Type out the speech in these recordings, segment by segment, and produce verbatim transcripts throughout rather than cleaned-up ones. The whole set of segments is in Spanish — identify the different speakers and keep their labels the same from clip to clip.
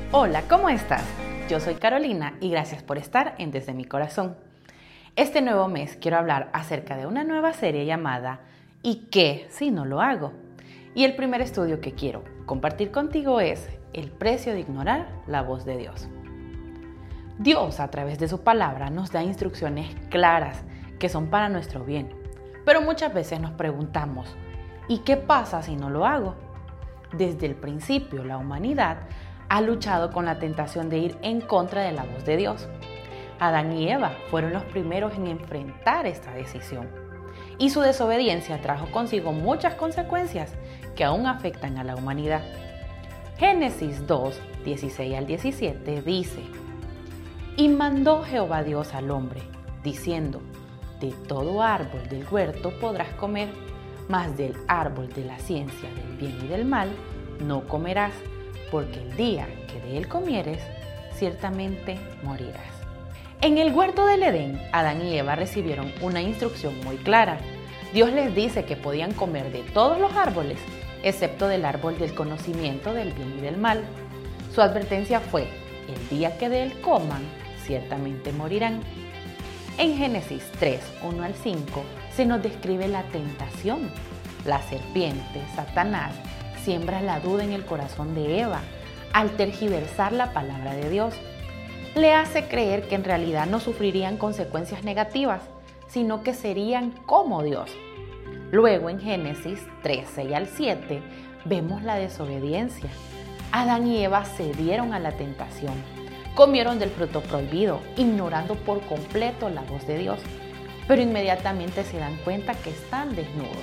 Speaker 1: Hola, ¿cómo estás? Yo soy Carolina y gracias por estar en Desde mi Corazón. Este nuevo mes quiero hablar acerca de una nueva serie llamada ¿Y qué si no lo hago? Y el primer estudio que quiero compartir contigo es el precio de ignorar la voz de Dios. Dios, a través de su palabra, nos da instrucciones claras que son para nuestro bien. Pero muchas veces nos preguntamos, ¿y qué pasa si no lo hago? Desde el principio, la humanidad ha luchado con la tentación de ir en contra de la voz de Dios. Adán y Eva fueron los primeros en enfrentar esta decisión. Y su desobediencia trajo consigo muchas consecuencias que aún afectan a la humanidad. Génesis dos, dieciséis al diecisiete dice: Y mandó Jehová Dios al hombre, diciendo: De todo árbol del huerto podrás comer, mas del árbol de la ciencia del bien y del mal no comerás, porque el día que de él comieres, ciertamente morirás. En el huerto del Edén, Adán y Eva recibieron una instrucción muy clara. Dios les dice que podían comer de todos los árboles, excepto del árbol del conocimiento del bien y del mal. Su advertencia fue: el día que de él coman, ciertamente morirán. En Génesis tres, uno al cinco, se nos describe la tentación. La serpiente, Satanás, siembra la duda en el corazón de Eva al tergiversar la palabra de Dios. Le hace creer que en realidad no sufrirían consecuencias negativas, sino que serían como Dios. Luego en Génesis tres, seis al siete vemos la desobediencia. Adán y Eva cedieron a la tentación. Comieron del fruto prohibido, ignorando por completo la voz de Dios, pero inmediatamente se dan cuenta que están desnudos.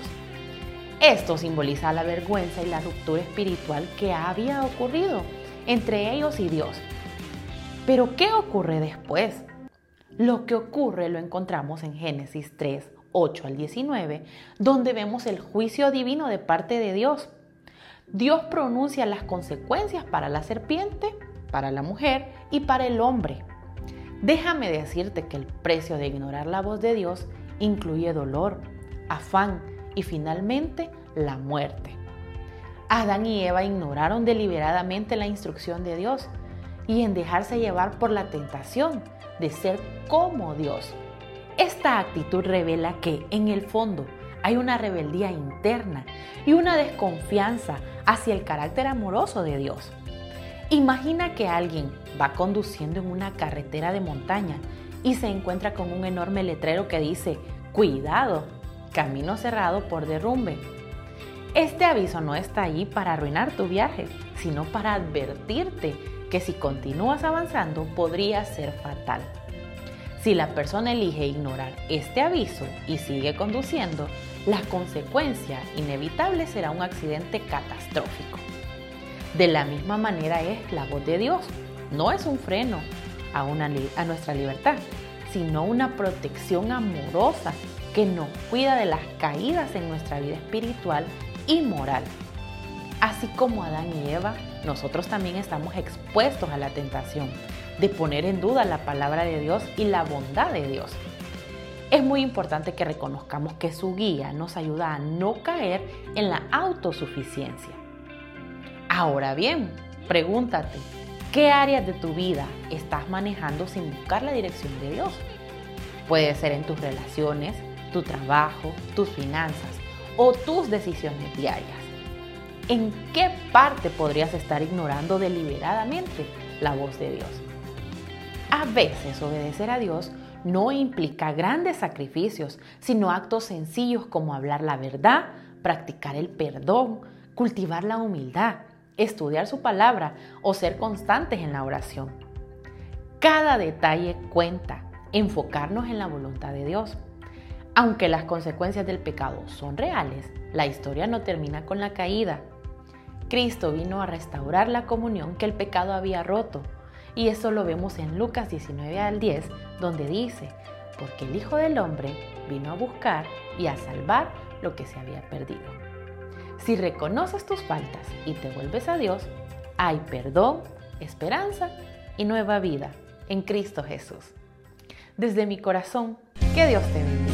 Speaker 1: Esto simboliza la vergüenza y la ruptura espiritual que había ocurrido entre ellos y Dios. Pero ¿qué ocurre después? Lo que ocurre lo encontramos en Génesis tres, ocho al diecinueve, donde vemos el juicio divino de parte de Dios. Dios pronuncia las consecuencias para la serpiente, para la mujer y para el hombre. Déjame decirte que el precio de ignorar la voz de Dios incluye dolor, afán y finalmente la muerte. Adán y Eva ignoraron deliberadamente la instrucción de Dios y en dejarse llevar por la tentación de ser como Dios. Esta actitud revela que en el fondo hay una rebeldía interna y una desconfianza hacia el carácter amoroso de Dios. Imagina que alguien va conduciendo en una carretera de montaña y se encuentra con un enorme letrero que dice: cuidado, camino cerrado por derrumbe. Este aviso no está ahí para arruinar tu viaje, sino para advertirte que si continúas avanzando podría ser fatal. Si la persona elige ignorar este aviso y sigue conduciendo, la consecuencia inevitable será un accidente catastrófico. De la misma manera es la voz de Dios. No es un freno a, una, a nuestra libertad, sino una protección amorosa que nos cuida de las caídas en nuestra vida espiritual y moral. Así como Adán y Eva, nosotros también estamos expuestos a la tentación de poner en duda la palabra de Dios y la bondad de Dios. Es muy importante que reconozcamos que su guía nos ayuda a no caer en la autosuficiencia. Ahora bien, pregúntate, ¿qué áreas de tu vida estás manejando sin buscar la dirección de Dios? Puede ser en tus relaciones, tu trabajo, tus finanzas o tus decisiones diarias. ¿En qué parte podrías estar ignorando deliberadamente la voz de Dios? A veces obedecer a Dios no implica grandes sacrificios, sino actos sencillos como hablar la verdad, practicar el perdón, cultivar la humildad, estudiar su palabra o ser constantes en la oración. Cada detalle cuenta, enfocarnos en la voluntad de Dios. Aunque las consecuencias del pecado son reales, la historia no termina con la caída. Cristo vino a restaurar la comunión que el pecado había roto, y eso lo vemos en Lucas diecinueve al diez, donde dice: porque el Hijo del Hombre vino a buscar y a salvar lo que se había perdido. Si reconoces tus faltas y te vuelves a Dios, hay perdón, esperanza y nueva vida en Cristo Jesús. Desde mi corazón, que Dios te bendiga.